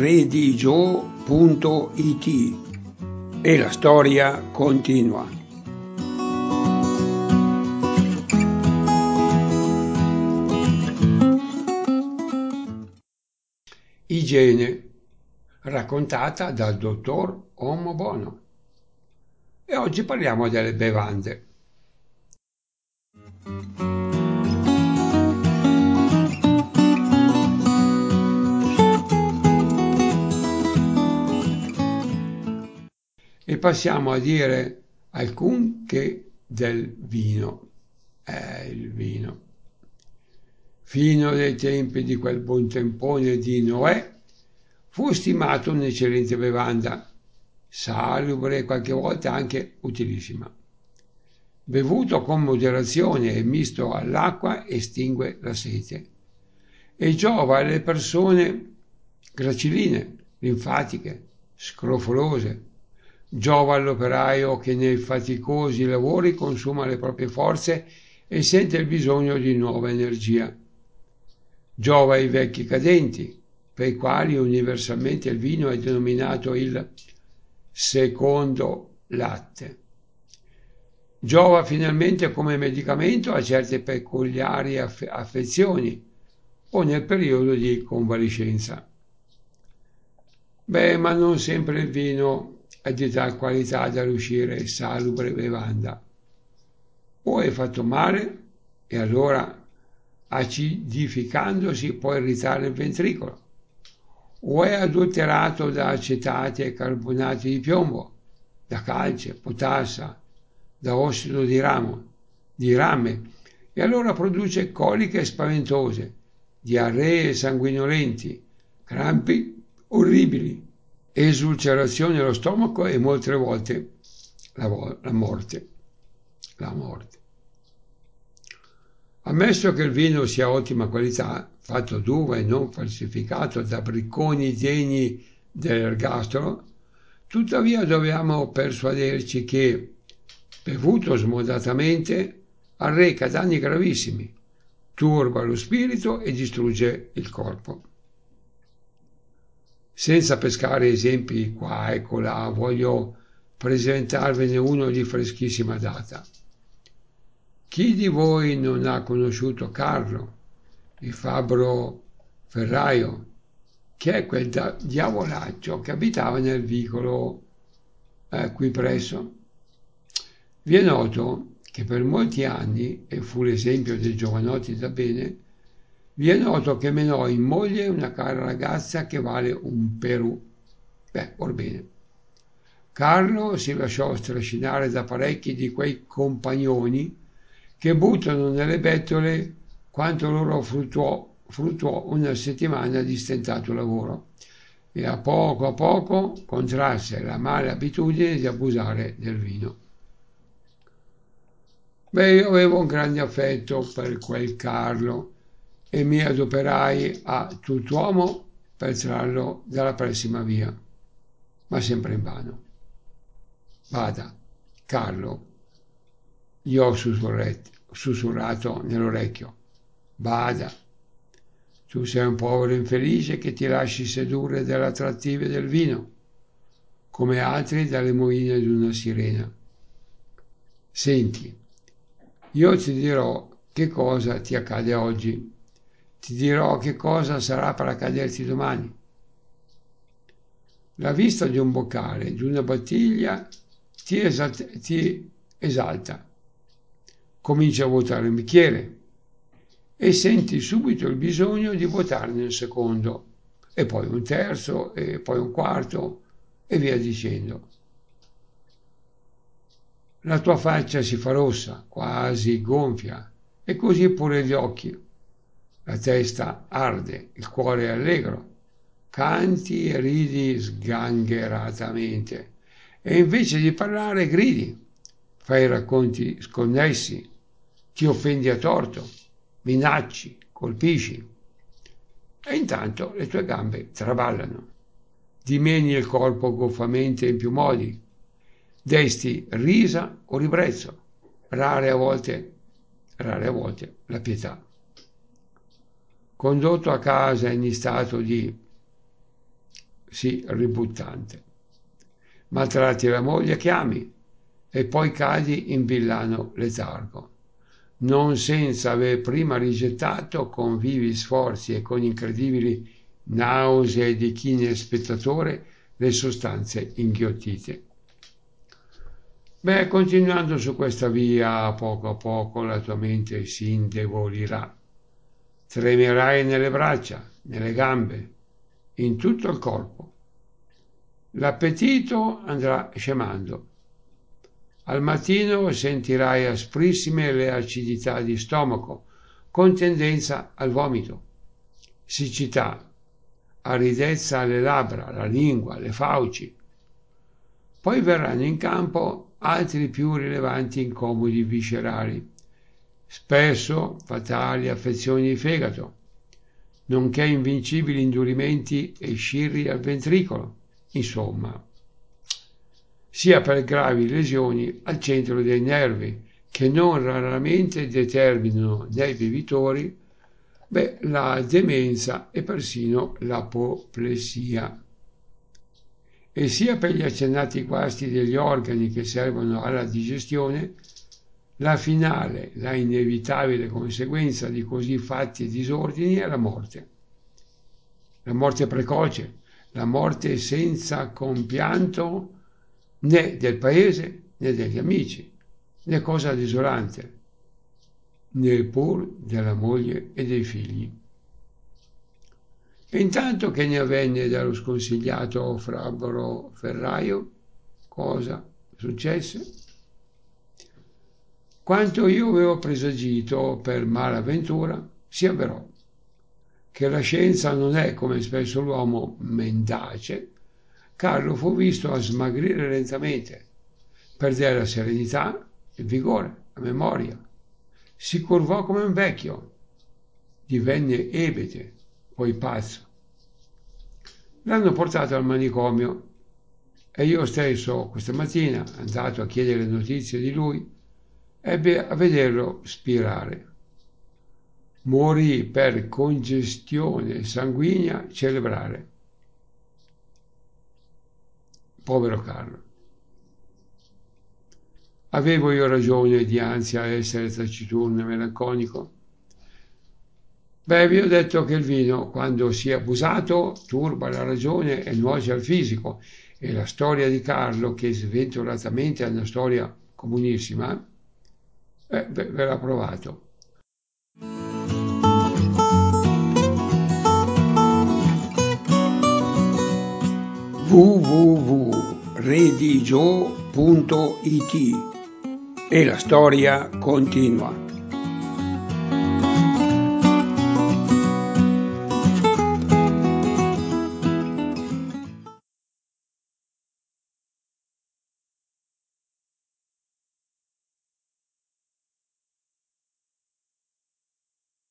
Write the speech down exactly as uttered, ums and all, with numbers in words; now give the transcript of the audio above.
redigio punto it e la storia continua. Igiene, raccontata dal dottor Omobono. E oggi parliamo delle bevande. E passiamo a dire alcunché del vino. Eh, il vino. Fino dai tempi di quel buon tempone di Noè, fu stimato un'eccellente bevanda, salubre e qualche volta anche utilissima. Bevuto con moderazione e misto all'acqua estingue la sete e giova alle persone graciline, linfatiche, scrofolose. Giova all'operaio che nei faticosi lavori consuma le proprie forze e sente il bisogno di nuova energia. Giova ai vecchi cadenti, per i quali universalmente il vino è denominato il secondo latte. Giova finalmente come medicamento a certe peculiari aff- affezioni o nel periodo di convalescenza. Beh, ma non sempre il vino è di tal qualità da riuscire salubre bevanda. O è fatto male e allora acidificandosi può irritare il ventricolo, o è adulterato da acetati e carbonati di piombo, da calce, potassa, da ossido di ramo, di rame, e allora produce coliche spaventose, diarree sanguinolenti, crampi orribili, esulcerazioni allo stomaco e molte volte la, vo- la morte. La morte. Ammesso che il vino sia ottima qualità, fatto d'uva e non falsificato da bricconi degni dell'ergastolo, tuttavia dobbiamo persuaderci che, bevuto smodatamente, arreca danni gravissimi, turba lo spirito e distrugge il corpo. Senza pescare esempi qua e colà, voglio presentarvene uno di freschissima data. Chi di voi non ha conosciuto Carlo, il fabbro ferraio, che è quel da- diavolaccio che abitava nel vicolo eh, qui presso? Vi è noto che per molti anni, e fu l'esempio dei giovanotti da bene, vi è noto che menò in moglie una cara ragazza che vale un Perù. Beh, orbene. Carlo si lasciò strascinare da parecchi di quei compagnoni che buttano nelle bettole quanto loro fruttuò, fruttuò una settimana di stentato lavoro e a poco a poco contrasse la mala abitudine di abusare del vino. Beh, io avevo un grande affetto per quel Carlo e mi adoperai a tutt'uomo per trarlo dalla pessima via, ma sempre invano. Bada, Carlo, gli ho sussurrato nell'orecchio. Bada, tu sei un povero infelice che ti lasci sedurre dalle attrattive del vino, come altri dalle moine di una sirena. Senti, io ti dirò che cosa ti accade oggi, ti dirò che cosa sarà per accaderti domani. La vista di un boccale, di una bottiglia, ti esalta, ti esalta. Cominci a vuotare un bicchiere e senti subito il bisogno di vuotarne un secondo, e poi un terzo, e poi un quarto, e via dicendo. La tua faccia si fa rossa, quasi gonfia, e così pure gli occhi. La testa arde, il cuore è allegro, canti e ridi sgangheratamente, e invece di parlare gridi, fai racconti sconnessi, ti offendi a torto, minacci, colpisci, e intanto le tue gambe traballano, dimeni il corpo goffamente in più modi, desti risa o ribrezzo, rare a volte, rare a volte la pietà. Condotto a casa in stato di sì, ributtante. Maltratti la moglie che ami e poi cadi in villano letargo, non senza aver prima rigettato con vivi sforzi e con incredibili nausee di chine spettatore le sostanze inghiottite. Beh, continuando su questa via, a poco a poco la tua mente si indebolirà. Tremerai nelle braccia, nelle gambe, in tutto il corpo. L'appetito andrà scemando. Al mattino sentirai asprissime le acidità di stomaco, con tendenza al vomito, siccità, aridezza alle labbra, alla lingua, alle fauci. Poi verranno in campo altri più rilevanti incomodi viscerali, spesso fatali affezioni di fegato, nonché invincibili indurimenti e scirri al ventricolo, insomma, sia per gravi lesioni al centro dei nervi, che non raramente determinano nei bevitori beh, la demenza e persino l'apoplessia. E sia per gli accennati guasti degli organi che servono alla digestione, la finale, la inevitabile conseguenza di così fatti disordini è la morte. La morte precoce, la morte senza compianto né del paese né degli amici, né cosa desolante, neppur della moglie e dei figli. E intanto che ne avvenne dallo sconsigliato fabbro ferraio, cosa successe? Quanto io avevo presagito per malavventura si avverò, che la scienza non è, come spesso l'uomo, mendace. Carlo fu visto a smagrire lentamente, perdere la serenità, il vigore, la memoria, si curvò come un vecchio, divenne ebete, poi pazzo. L'hanno portato al manicomio e io stesso questa mattina, andato a chiedere notizie di lui, ebbe a vederlo spirare. Morì per congestione sanguigna cerebrale. Povero Carlo. Avevo io ragione di ansia a essere taciturno e melanconico? Beh, vi ho detto che il vino, quando si è abusato, turba la ragione e nuoce al fisico. E la storia di Carlo, che sventuratamente è una storia comunissima, eh, ve l'ha provato. w w w punto redigio punto it E la storia continua.